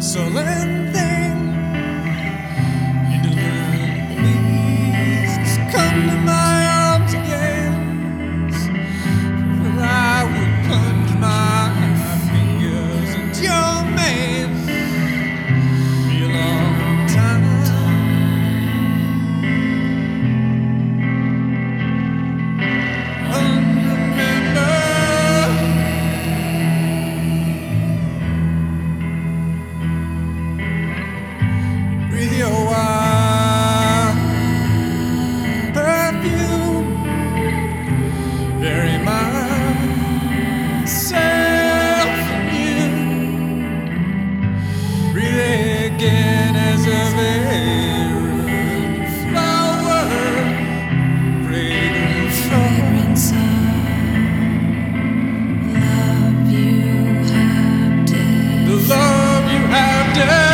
sullen thing. And please come to my arms again. Well, I would plunge my fingers into your mane. Be a long time. Breathe your warm perfume. Bury myself in you. Breathe again as a vagrant flower. Fragrant Fragrance of love you have dead. the love you have defined.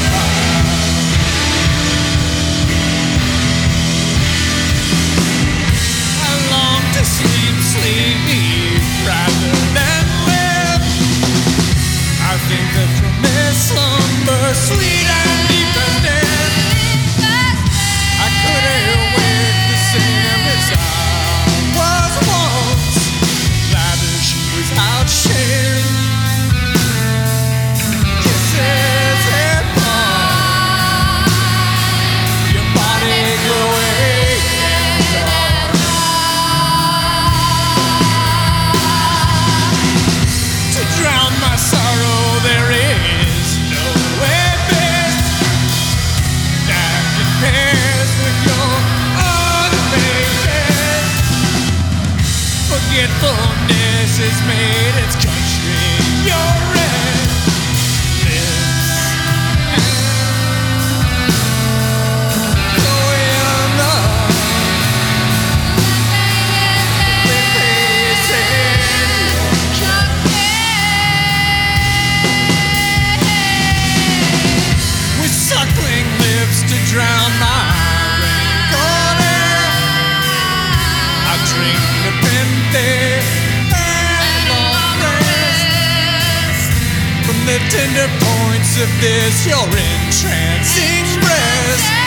I long to sleep rather than live. I think that from this slumber, sweet and deep as dead, I could awake the same as I was once, lavish without shame. Kisses and palm, your body glowing and dark. To drown my sorrow, there is no abyss that compares with your unfaithfulness. Forgetfulness has made its country your rest. With suckling lips to drown my raincoat air, I drink nepenthe and long rest from the tender points of this your entrancing breast.